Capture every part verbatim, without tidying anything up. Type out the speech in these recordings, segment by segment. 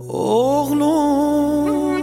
Oğlum,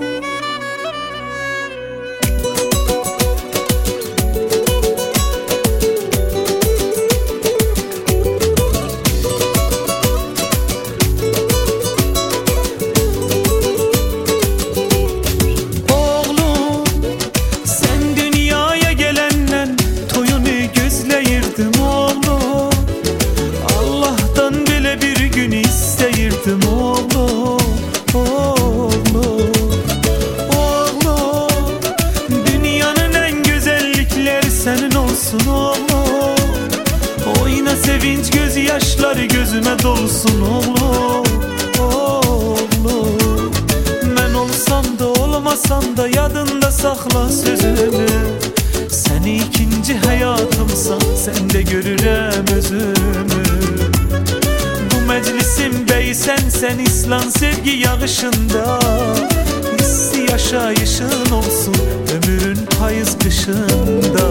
oğlum, sen dünyaya gelenden toyunu gözleyirdim oğlum. Allah'tan bile bir gün isteyirdim oğlum. Oğlum, oğlum, dünyanın en güzellikleri senin olsun oğlum. Oyna sevinç gözyaşları gözüme dolsun oğlum. Oğlum, ben olsam da olmasam da yadında sakla sözümü. Seni ikinci hayatımsa sen de görürem özümü. Bu meclisin beyi sen İslam sevgi yağışında. Hissi yaşayışın olsun ömrün payız kışında.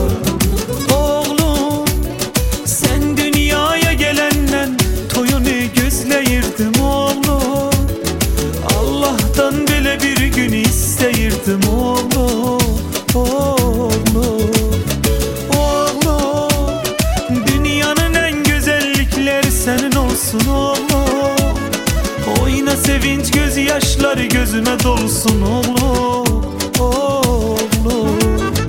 Oğlum, sen dünyaya gelenden toyunu gözleyirdim oğlum. Allah'tan bile bir gün isteyirdim oğlum. Oğlum, oğlum, dünyanın en güzellikleri senin olsun oğlum. Oyna sevinç gözyaşları gözüme dolsun oğlum. Oğlum,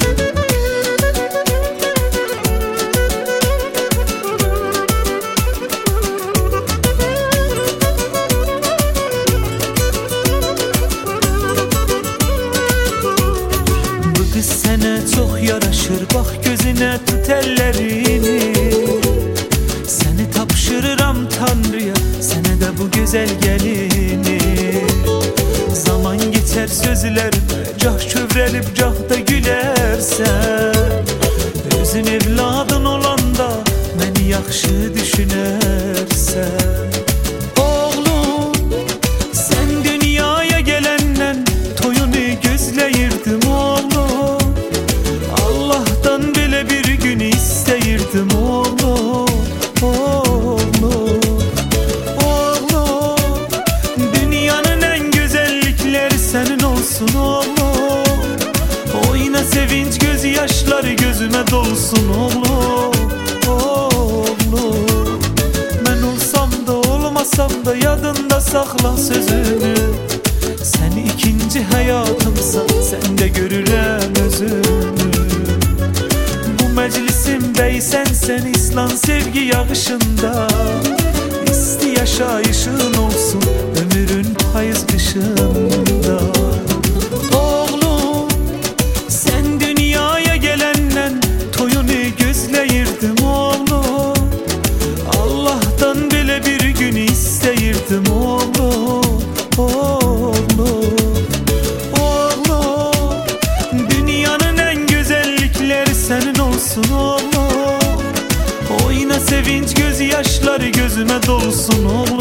bu kız sana çok yaraşır, bak gözüne tut ellerini. Seni tapşırıram Tanrı'ya, sana da bu güzel gelini. Zaman geçer sözlerime, cah çövrelip cah da gülersen. Özün evladın olanda beni yaxşı düşünersen. Oğlum, sen dünyaya gelenden toyunu gözleyirdim oğlum. Allah'tan bile bir gün isteyirdim oğlum. Oğlum, oğlum, dünyanın en güzellikleri senin olsun oğlum. Oyna sevinç gözyaşları gözüme dolsun oğlum. Oğlum, ben olsam da olmasam da yadında sakla sözümü. Sen ikinci hayatımsa sen de görürem özümü. Bu meclisin beyi sen İslam sevgi yağışında. İsti yaşayışın olsun ömrün payız kışında. Oğlum, sen dünyaya gelenden toyunu gözleyirdim oğlum. Allah'tan bile bir gün isteyirdim oğlum. Oğlum, oğlum, dünyanın en güzellikleri senin olsun oğlum. Oyna sevinç gözyaşları gözüme dolsun oğlum.